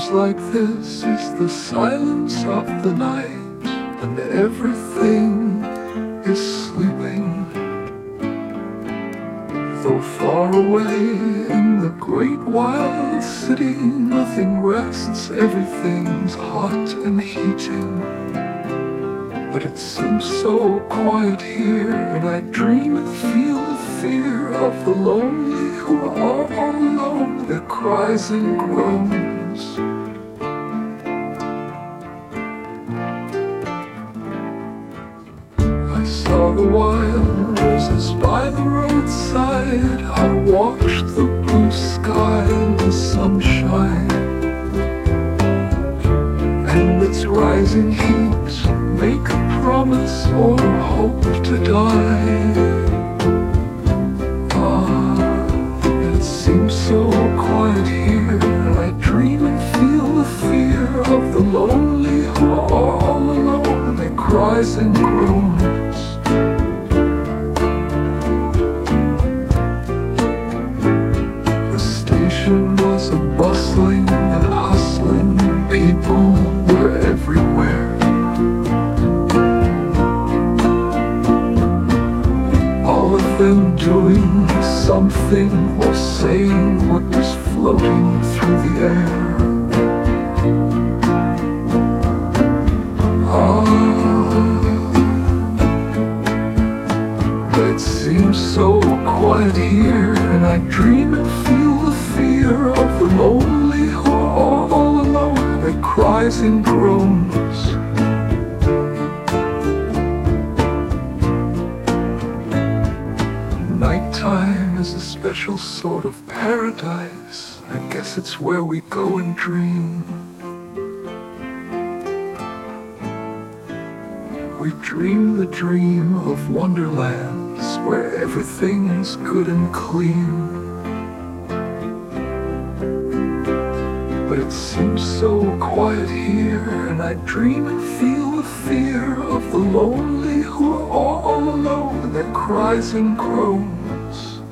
seems like this is the silence of the night, and everything is sleeping. Though far away in the great wild city, nothing rests, everything's hot and heating. But it seems so quiet here, and I dream and feel the fear of the lonely who are all alone, their cries and groans. I saw the wild roses by the roadside, I watched the blue sky and the sunshine, and its rising heat make a promise or hope to die. It seems so quiet here, and I dream and feel the fear of the lonely who are all alone, their cries and groans. The station was a bustling and hustling, people were everywhere. All of them doing something or saying what was floating through the air. It seems so quiet here, and I dream and feel the fear of the lonely who are all alone, their cries and groans. Nighttime is a special sort of paradise. I guess it's where we go and dream. We dream the dream of wonderlands where everything's good and clean. But it seems so quiet here, and I dream and feel the fear of the lonely who are all alone, their cries and groans.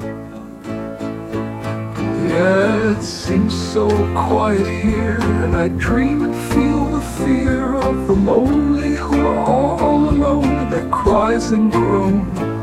Yeah, it seems so quiet here, and I dream and feel the fear of the lonely who are all alone, their cries and groans.